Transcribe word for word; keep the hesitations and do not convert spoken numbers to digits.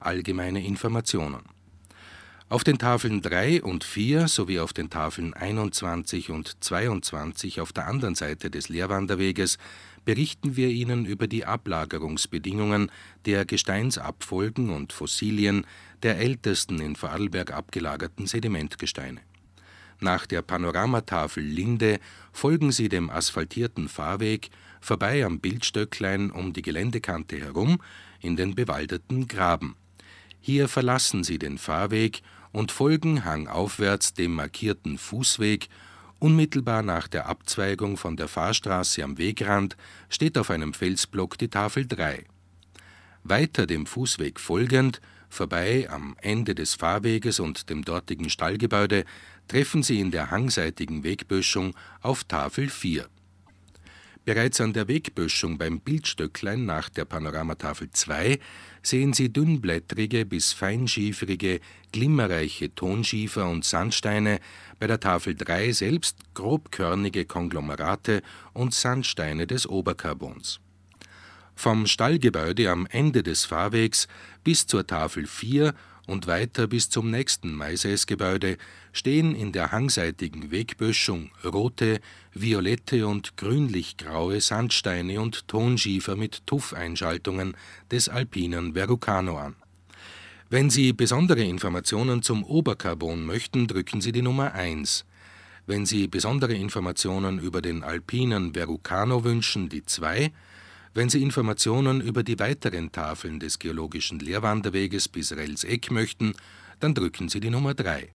allgemeine Informationen. Auf den Tafeln drei und vier sowie auf den Tafeln einundzwanzig und zweiundzwanzig auf der anderen Seite des Lehrwanderweges berichten wir Ihnen über die Ablagerungsbedingungen der Gesteinsabfolgen und Fossilien der ältesten in Vorarlberg abgelagerten Sedimentgesteine. Nach der Panoramatafel Linde folgen Sie dem asphaltierten Fahrweg vorbei am Bildstöcklein um die Geländekante herum in den bewaldeten Graben. Hier verlassen Sie den Fahrweg und folgen hangaufwärts dem markierten Fußweg. Unmittelbar nach der Abzweigung von der Fahrstraße am Wegrand steht auf einem Felsblock die Tafel drei. Weiter dem Fußweg folgend, vorbei am Ende des Fahrweges und dem dortigen Stallgebäude, treffen Sie in der hangseitigen Wegböschung auf Tafel vier. Bereits an der Wegböschung beim Bildstöcklein nach der Panoramatafel zwei sehen Sie dünnblättrige bis feinschieferige, glimmerreiche Tonschiefer und Sandsteine, bei der Tafel drei selbst grobkörnige Konglomerate und Sandsteine des Oberkarbons. Vom Stallgebäude am Ende des Fahrwegs bis zur Tafel vier und weiter bis zum nächsten Maisäsgebäude stehen in der hangseitigen Wegböschung rote, violette und grünlich-graue Sandsteine und Tonschiefer mit Tuffeinschaltungen des alpinen Verrucano an. Wenn Sie besondere Informationen zum Oberkarbon möchten, drücken Sie die Nummer eins. Wenn Sie besondere Informationen über den alpinen Verrucano wünschen, die zwei. Wenn Sie Informationen über die weiteren Tafeln des geologischen Lehrwanderweges bis Relseck möchten, dann drücken Sie die Nummer drei.